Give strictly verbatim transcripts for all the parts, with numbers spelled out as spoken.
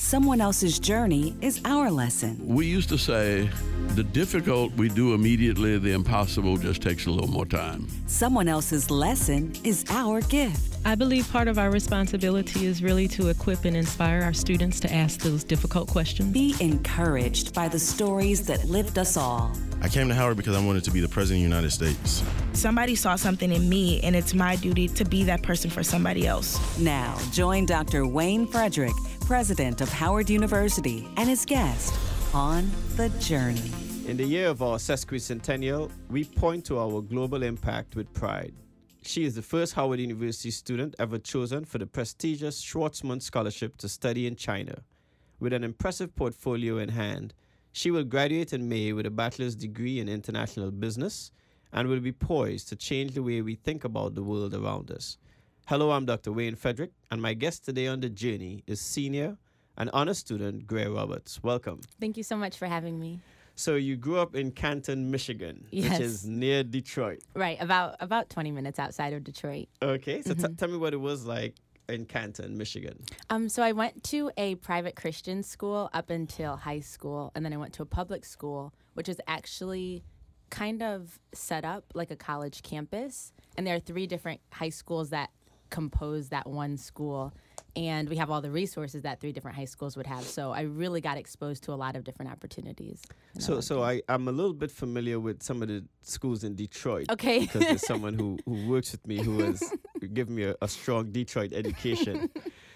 Someone else's journey is our lesson. We used to say, the difficult we do immediately, the impossible just takes a little more time. Someone else's lesson is our gift. I believe part of our responsibility is really to equip and inspire our students to ask those difficult questions. Be encouraged by the stories that lift us all. I came to Howard because I wanted to be the President of the United States. Somebody saw something in me, and it's my duty to be that person for somebody else. Now, join Doctor Wayne Frederick, President of Howard University, and his guest on The Journey. In the year of our sesquicentennial, we point to our global impact with pride. She is the first Howard University student ever chosen for the prestigious Schwarzman Scholarship to study in China. With an impressive portfolio in hand, she will graduate in May with a bachelor's degree in international business and will be poised to change the way we think about the world around us. Hello, I'm Doctor Wayne Frederick, and my guest today on The Journey is senior and honor student Greer Roberts. Welcome. Thank you so much for having me. So you grew up in Canton, Michigan, yes. which is near Detroit. Right, about about twenty minutes outside of Detroit. Okay, so mm-hmm. t- tell me what it was like in Canton, Michigan. Um, so I went to a private Christian school up until high school, and then I went to a public school, which is actually kind of set up like a college campus. And there are three different high schools that compose that one school. And we have all the resources that three different high schools would have. So I really got exposed to a lot of different opportunities. So so I, I'm a little bit familiar with some of the schools in Detroit. Okay. Because there's someone who, who works with me who has given me a, a strong Detroit education.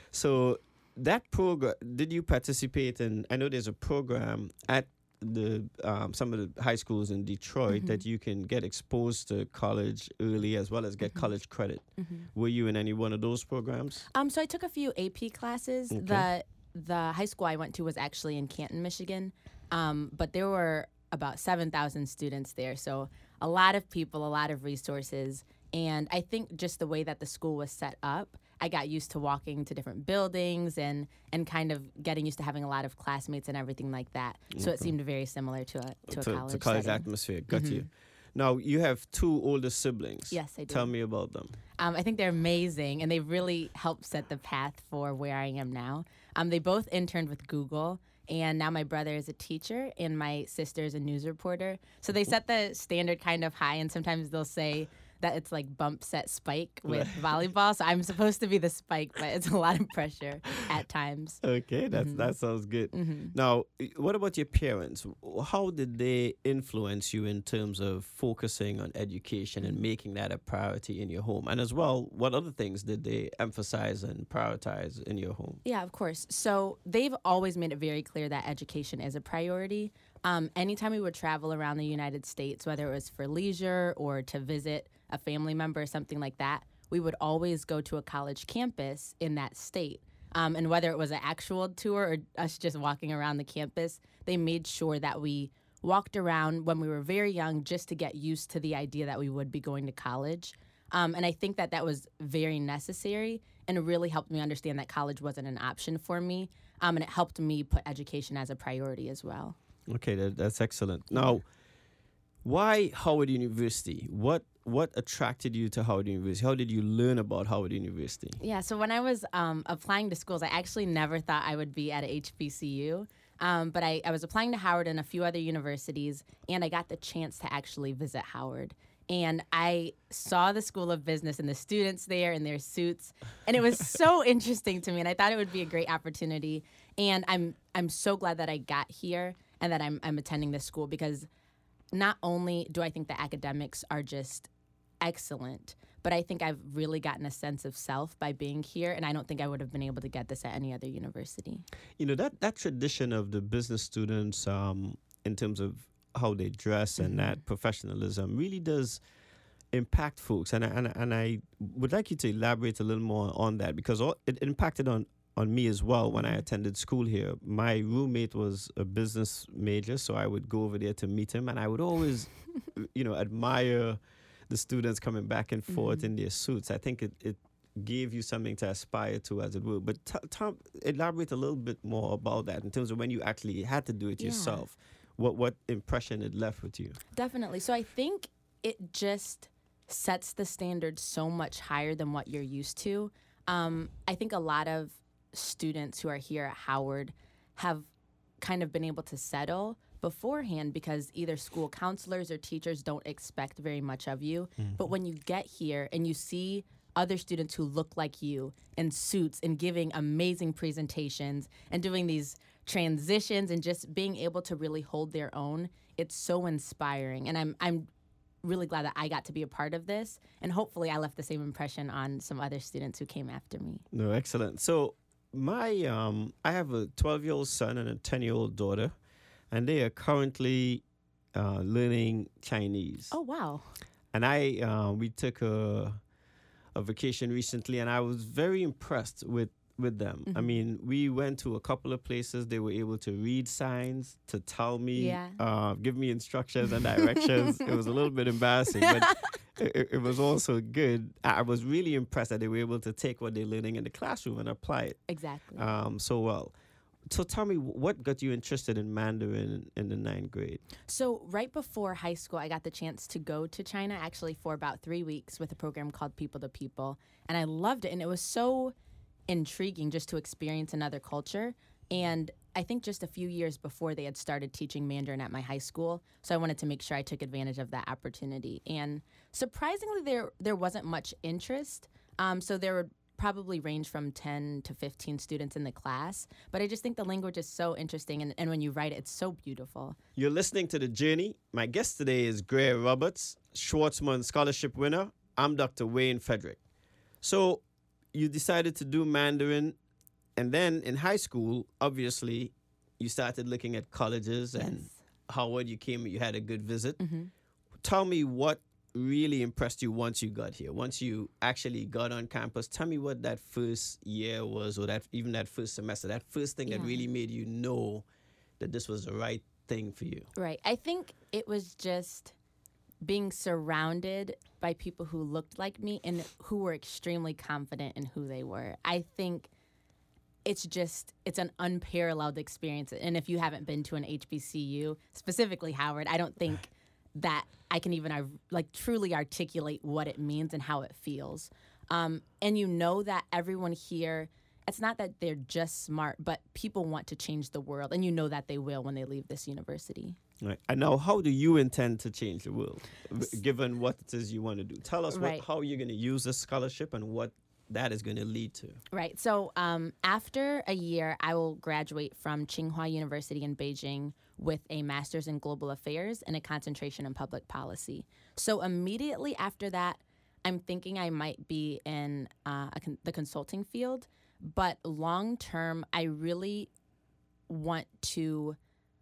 So that program, did you participate in, I know there's a program at the um, some of the high schools in Detroit mm-hmm. that you can get exposed to college early as well as get mm-hmm. college credit. Mm-hmm. Were you in any one of those programs? Um, so I took a few A P classes. Okay. The the high school I went to was actually in Canton, Michigan, um, but there were about seven thousand students there, so a lot of people, a lot of resources, and I think just the way that the school was set up, I got used to walking to different buildings and, and kind of getting used to having a lot of classmates and everything like that. So okay. it seemed very similar to a to, to a college to college setting. atmosphere. Got mm-hmm. you. Now you have two older siblings. Yes, I do. Tell me about them. Um, I think they're amazing, and they really helped set the path for where I am now. Um, they both interned with Google, and now my brother is a teacher, and my sister is a news reporter. So they set the standard kind of high, and sometimes they'll say that it's like bump, set, spike with volleyball. So I'm supposed to be the spike, but it's a lot of pressure at times. Okay, that's, mm-hmm. that sounds good. Mm-hmm. Now, what about your parents? How did they influence you in terms of focusing on education and making that a priority in your home? And as well, what other things did they emphasize and prioritize in your home? Yeah, of course. So they've always made it very clear that education is a priority. Um, anytime we would travel around the United States, whether it was for leisure or to visit a family member or something like that, we would always go to a college campus in that state. Um, and whether it was an actual tour or us just walking around the campus, they made sure that we walked around when we were very young just to get used to the idea that we would be going to college. Um, and I think that that was very necessary, and it really helped me understand that college wasn't an option for me. Um, and it helped me put education as a priority as well. Okay, that, that's excellent. Now, why Howard University? What what attracted you to Howard University? How did you learn about Howard University? Yeah, so when I was um, applying to schools, I actually never thought I would be at H B C U. Um, but I, I was applying to Howard and a few other universities, and I got the chance to actually visit Howard. And I saw the School of Business and the students there in their suits, and it was so interesting to me, and I thought it would be a great opportunity. And I'm I'm so glad that I got here and that I'm I'm attending this school, because not only do I think the academics are just excellent, but I think I've really gotten a sense of self by being here, and I don't think I would have been able to get this at any other university. You know, that, that tradition of the business students um, in terms of how they dress and mm-hmm. that professionalism really does impact folks. And I, and, I- and I would like you to elaborate a little more on that, because all, it impacted on, on me as well when I attended school here. My roommate was a business major, so I would go over there to meet him, and I would always, you know, admire the students coming back and forth mm-hmm. in their suits. I think it, it gave you something to aspire to, as it were. But t- Tom, elaborate a little bit more about that in terms of when you actually had to do it Yeah. yourself. What what impression it left with you? Definitely. So I think it just sets the standard so much higher than what you're used to. Um, I think a lot of students who are here at Howard have kind of been able to settle beforehand because either school counselors or teachers don't expect very much of you. Mm-hmm. But when you get here and you see other students who look like you in suits and giving amazing presentations and doing these transitions and just being able to really hold their own, it's so inspiring. And I'm I'm really glad that I got to be a part of this. And hopefully I left the same impression on some other students who came after me. No, excellent. So my um, I have a twelve-year-old son and a ten-year-old daughter, and they are currently uh, learning Chinese. Oh, wow. And I uh, we took a a vacation recently, and I was very impressed with, with them. Mm-hmm. I mean, we went to a couple of places. They were able to read signs, to tell me, yeah. uh, give me instructions and directions. It was a little bit embarrassing, but it, it was also good. I was really impressed that they were able to take what they're learning in the classroom and apply it exactly um, so well. So tell me, what got you interested in Mandarin in the ninth grade? So right before high school, I got the chance to go to China actually for about three weeks with a program called People to People. And I loved it. And it was so intriguing just to experience another culture. And I think just a few years before they had started teaching Mandarin at my high school. So I wanted to make sure I took advantage of that opportunity. And surprisingly, there there wasn't much interest. Um, so there were probably range from ten to fifteen students in the class. But I just think the language is so interesting. And, and when you write it, it's so beautiful. You're listening to The Journey. My guest today is Greer Roberts, Schwartzman Scholarship winner. I'm Doctor Wayne Frederick. So you decided to do Mandarin. And then in high school, obviously, you started looking at colleges. And Yes. Howard, you came, you had a good visit. Mm-hmm. Tell me what really impressed you once you got here, once you actually got on campus. Tell me what that first year was, or that even that first semester, that first thing that Yeah. really made you know that this was the right thing for you. Right. I think it was just being surrounded by people who looked like me and who were extremely confident in who they were. I think it's just, it's an unparalleled experience. And if you haven't been to an H B C U, specifically Howard, I don't think that I can even uh, like truly articulate what it means and how it feels. Um, and you know that everyone here, it's not that they're just smart, but people want to change the world. And you know that they will when they leave this university. Right. And now, how do you intend to change the world, given what it is you want to do? Tell us Right. what, how you're going to use this scholarship and what that is going to lead to. Right. So um, after a year, I will graduate from Tsinghua University in Beijing with a master's in global affairs and a concentration in public policy. So immediately after that, I'm thinking I might be in uh, a con- the consulting field. But long term, I really want to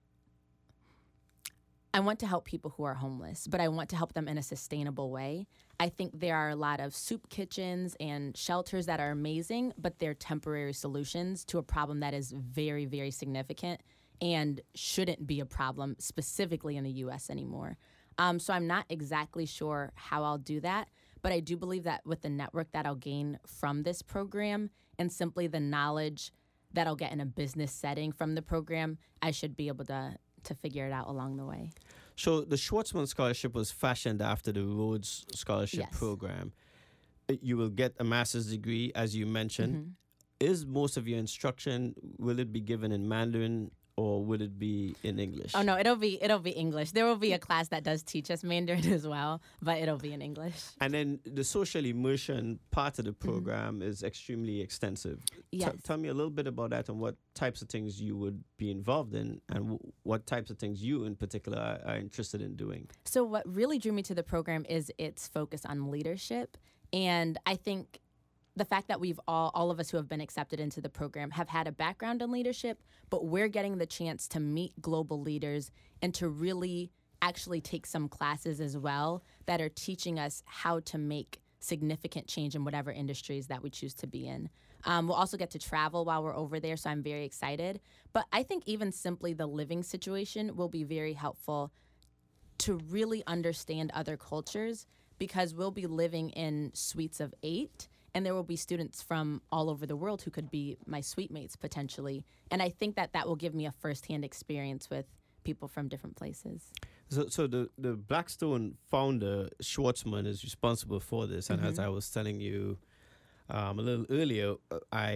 I want to help people who are homeless, but I want to help them in a sustainable way. I think there are a lot of soup kitchens and shelters that are amazing, but they're temporary solutions to a problem that is very, very significant and shouldn't be a problem specifically in the U S anymore. Um, so I'm not exactly sure how I'll do that, but I do believe that with the network that I'll gain from this program and simply the knowledge that I'll get in a business setting from the program, I should be able to to figure it out along the way. So the Schwartzman Scholarship was fashioned after the Rhodes Scholarship Yes. program. You will get a master's degree, as you mentioned. Mm-hmm. Is most of your instruction, will it be given in Mandarin or will it be in English? Oh no, it'll be it'll be English. There will be a class that does teach us Mandarin as well, but it'll be in English. And then the social immersion part of the program mm-hmm. is extremely extensive. Yes. T- tell me a little bit about that and what types of things you would be involved in and w- what types of things you in particular are, are interested in doing. So what really drew me to the program is its focus on leadership. And I think the fact that we've all, all of us who have been accepted into the program have had a background in leadership, but we're getting the chance to meet global leaders and to really actually take some classes as well that are teaching us how to make significant change in whatever industries that we choose to be in. Um, we'll also get to travel while we're over there, so I'm very excited. But I think even simply the living situation will be very helpful to really understand other cultures, because we'll be living in suites of eight, and there will be students from all over the world who could be my suite mates potentially. And I think that that will give me a firsthand experience with people from different places. So, so the, the Blackstone founder, Schwartzman, is responsible for this. And Mm-hmm. as I was telling you um, a little earlier, uh, I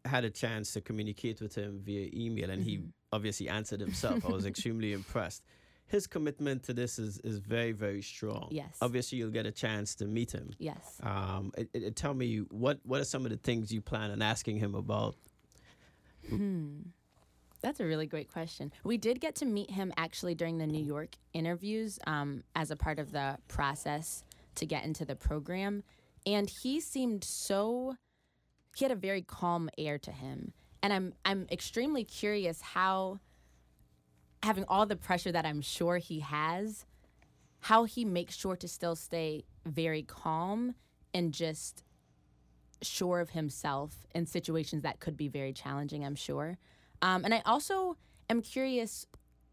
had a chance to communicate with him via email, and mm-hmm. he obviously answered himself. I was extremely impressed. His commitment to this is, is very, very strong. Yes. Obviously, you'll get a chance to meet him. Yes. Um, it, it, tell me, what, what are some of the things you plan on asking him about? Hmm. That's a really great question. We did get to meet him actually during the New York interviews um, as a part of the process to get into the program. And he seemed so, he had a very calm air to him. And I'm I'm extremely curious how, having all the pressure that I'm sure he has, how he makes sure to still stay very calm and just sure of himself in situations that could be very challenging, I'm sure. Um, and I also am curious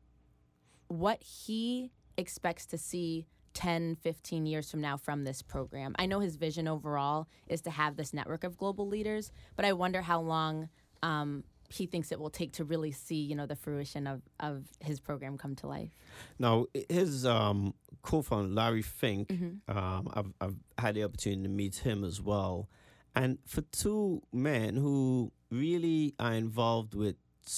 what he expects to see ten, fifteen years from now from this program. I know his vision overall is to have this network of global leaders, but I wonder how long um, he thinks it will take to really see, you know, the fruition of, of his program come to life. Now, his um, co-founder, Larry Fink, Mm-hmm. um, I've, I've had the opportunity to meet him as well. And for two men who really are involved with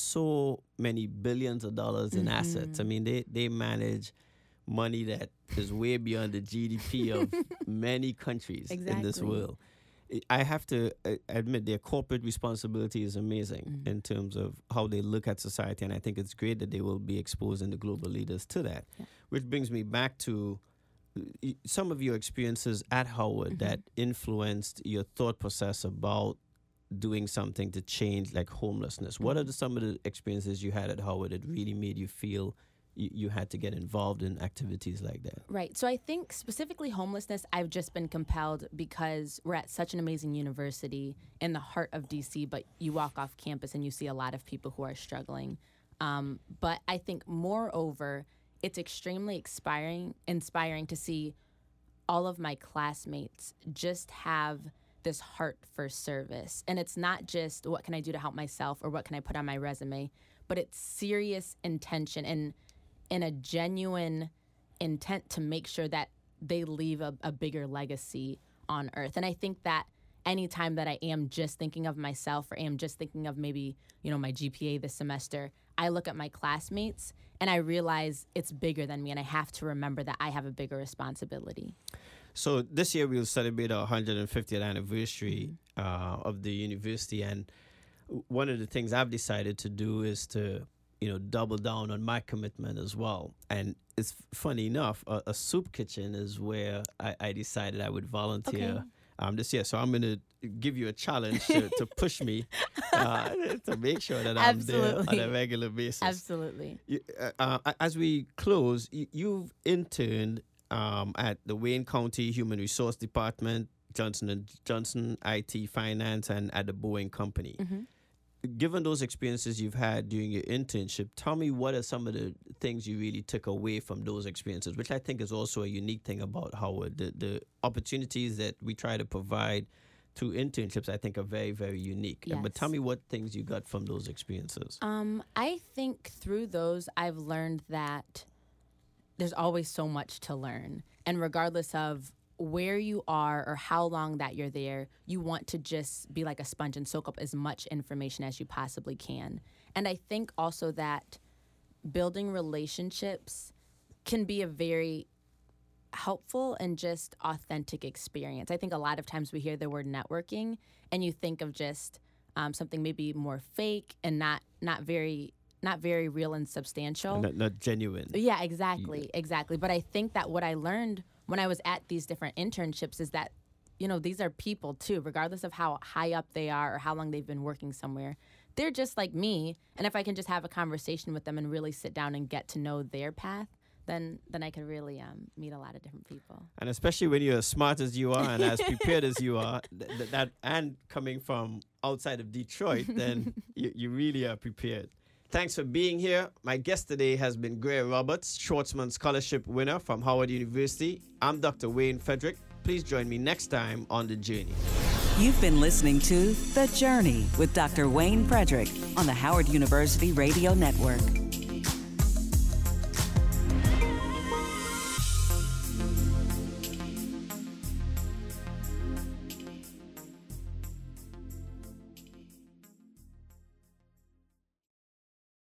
so many billions of dollars in Mm-hmm. assets, I mean, they, they manage money that is way beyond the G D P of many countries in this Exactly. world. I have to uh, admit their corporate responsibility is amazing Mm-hmm. in terms of how they look at society, and I think it's great that they will be exposing the global leaders to that. Yeah. Which brings me back to uh, some of your experiences at Howard Mm-hmm. that influenced your thought process about doing something to change, like homelessness. What are the, some of the experiences you had at Howard that really made you feel you, you had to get involved in activities like that? Right. So I think specifically homelessness, I've just been compelled because we're at such an amazing university in the heart of D C, but you walk off campus and you see a lot of people who are struggling. Um, but I think moreover, it's extremely inspiring, inspiring to see all of my classmates just have this heart for service. And it's not just what can I do to help myself or what can I put on my resume, but it's serious intention and and a genuine intent to make sure that they leave a, a bigger legacy on earth. And I think that anytime that I am just thinking of myself or am just thinking of maybe, you know, my G P A this semester, I look at my classmates and I realize it's bigger than me and I have to remember that I have a bigger responsibility. So this year we'll celebrate our one hundred fiftieth anniversary uh, of the university, and one of the things I've decided to do is to, you know, double down on my commitment as well. And it's funny enough, a, a soup kitchen is where I, I decided I would volunteer Okay. um, this year. So I'm going to give you a challenge to, to push me uh, to make sure that I'm Absolutely. there on a regular basis. Absolutely. You, uh, uh, as we close, you, you've interned um, at the Wayne County Human Resource Department, Johnson and Johnson I T Finance, and at the Boeing Company. Mm-hmm. Given those experiences you've had during your internship, tell me what are some of the things you really took away from those experiences, which I think is also a unique thing about Howard. The, the opportunities that we try to provide through internships, I think, are very, very unique. Yes. But tell me what things you got from those experiences. Um, I think through those, I've learned that there's always so much to learn. And regardless of where you are or how long that you're there, you want to just be like a sponge and soak up as much information as you possibly can. And I think also that building relationships can be a very helpful and just authentic experience. I think a lot of times we hear the word networking and you think of just um, something maybe more fake and not not very not very real and substantial. Not, not genuine. Yeah, exactly, exactly. But I think that what I learned when I was at these different internships is that, you know, these are people too, regardless of how high up they are or how long they've been working somewhere. They're just like me. And if I can just have a conversation with them and really sit down and get to know their path, then then I could really um, meet a lot of different people. And especially when you're as smart as you are and as prepared as you are, th- th- that and coming from outside of Detroit, then you, you really are prepared. Thanks for being here. My guest today has been Greer Roberts, Schwartzman Scholarship winner from Howard University. I'm Doctor Wayne Frederick. Please join me next time on The Journey. You've been listening to The Journey with Doctor Wayne Frederick on the Howard University Radio Network.